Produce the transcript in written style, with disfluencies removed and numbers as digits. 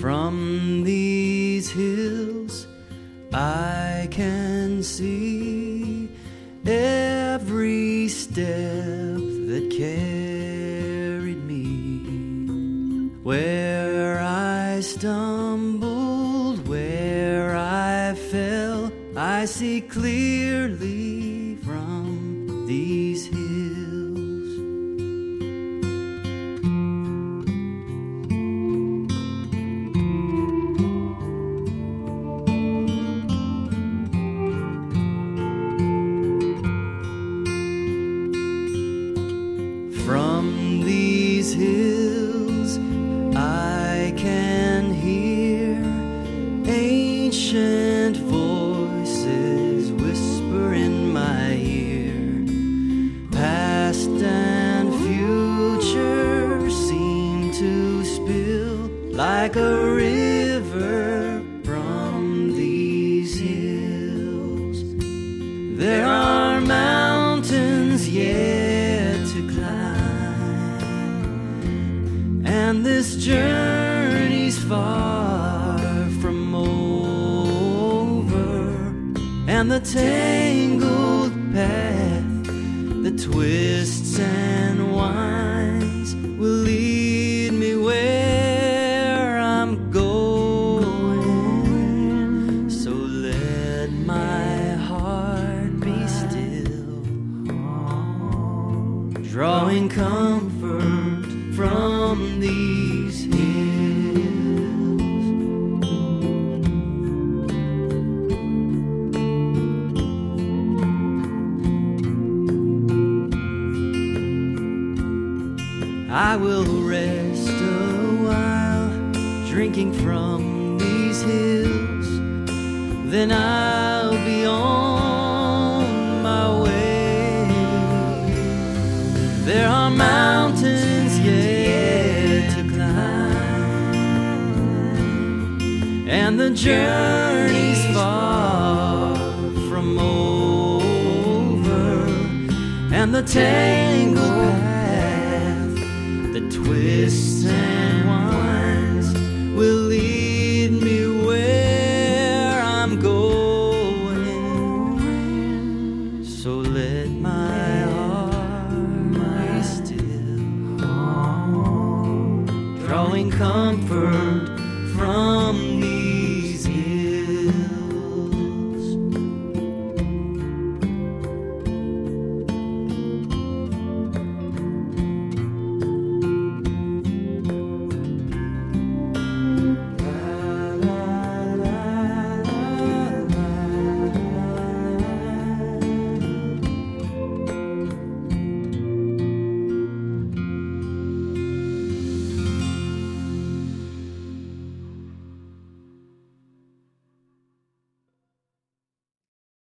From these hills I can see every step that carried me. Where I stumbled, where I fell, I see clearly from these hills. From these hills I can hear ancient voices whisper in my ear. Past and future seem to spill like a river from these hills. There are mountains yet to climb, and this journey's far from over, and the tangled path that twists and winds will lead me where I'm going. So let my heart be still, drawing comfort from these hills. I will rest a while, drinking from these hills, then I'll be on my way. There are mountains yet to climb, and the journey's far from over, and the tangled path that twists and